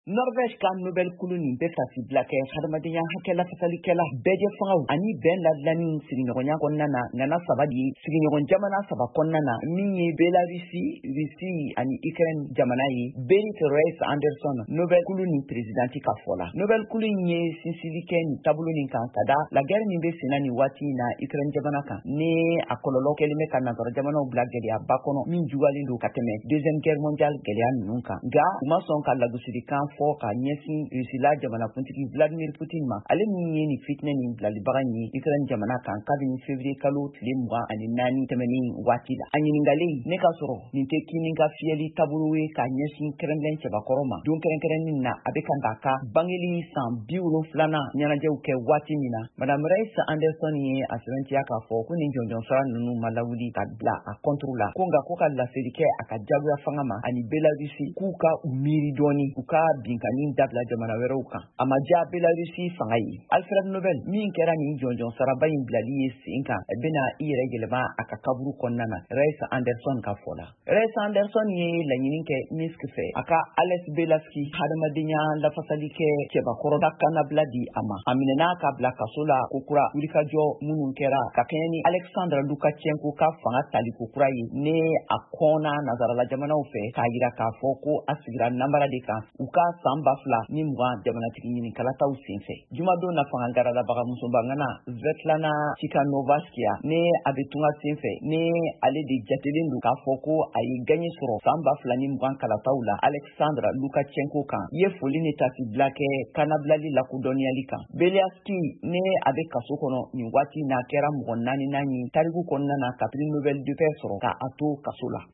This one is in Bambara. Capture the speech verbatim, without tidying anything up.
Norvège ka Nobel kulu nin bɛ fasi bila kɛ hadamadenya hakɛ lafasalikɛla bɛɛ fangaw ani bɛn ladilani sigiɲɔgɔnya kɔnɔna na nana saba de ye sigiɲɔgɔn jamana saba kɔnɔna na min ye Belarusi, Rusi ani Ukraine jamana ye. Berit Reiss-Andersson Nobel kulu nin presidenti ka fɔ la. Nobel kulu in ye sinsili kɛ nin taabolo nin kan ka da la guerre min bɛ senna nin waati in na Ukraine jamana kan ni a kɔlɔlɔ kɛlen bɛ ka nazara jamanaw bila gɛlɛyaba kɔnɔ min jugalen don ka tɛmɛ deuxième guerre mondiale gɛlɛya ninnu kan. Nka u ma sɔn ka lagosilikan fɔ ka ɲɛsin Rusila jamanakuntigi Vladimir Putin ma. Ale min ye nin fitinɛ nin bilalibaga ye Ukraine jamana kan kabini février kalo tile mugan ani naani tɛmɛnen waati la. A ɲiningalen ne ka sɔrɔ nin tɛ kini ka fiyɛli taabolo ye ka ɲɛsin Kremlin cɛbakɔrɔ ma. Don kɛrɛnkɛrɛnnin na a bɛ kan k'a ka bangeli san bi wolonfilanan ɲɛnajɛw kɛ waati min na Madame Reiss-Andersson ye a sɛbɛntiya k'a fɔ ko nin jɔnjɔnsara ninnu ma lawuli ka bila a kɔnturu la ko nka ko ka laseli kɛ a ka jagoya fanga ma ani Belarusi k'u ka u miiri dɔɔni u ka binkani dabila jamana wɛrɛw kan. A ma diya Belarusi fanga ye. Alfred Nobel min kɛra nin jɔnjɔnsaraba in bilali ye sen kan bɛna i yɛrɛ yɛlɛma a ka kaburu kɔnɔna na. Reiss-Andersson ka fɔ la. Reiss-Andersson ye laɲini kɛ Minsk fɛ a ka Ales Bialysky hadamadenya lafasali kɛ cɛbakɔrɔ ka kanabila di a ma. A minɛna ka bila kaso la ko kura wulikajɔ minnu kɛra ka kɛɲɛ ni Alexandre Lukashenko ka fanga taliko kura ye ne a kɔnna nazarala jamanaw fɛ k'a yira k'a fɔ ko a sigira nambara de kan u ka san ba fila ni mugan jamanatigi ɲinikalataw senfɛ. Jumadon na fanga garalabaga musobangana Svetlana Tikhanovskaya ne a bɛ tunga senfɛ ne ale de jatelen don k'a fɔ ko a ye gagné sɔrɔ san ba fila ni mugan kalataw la Alexandre Lukashenko kan. I ye foli ni tasi bila kɛ kanabilali lakodɔnniyali kan. Bialysky ne a bɛ kaso kɔnɔ nin waati n'a kɛra mɔgɔ naani naani tariku kɔnɔna na kapiri Nobel de paix sɔrɔ k'a to kaso la.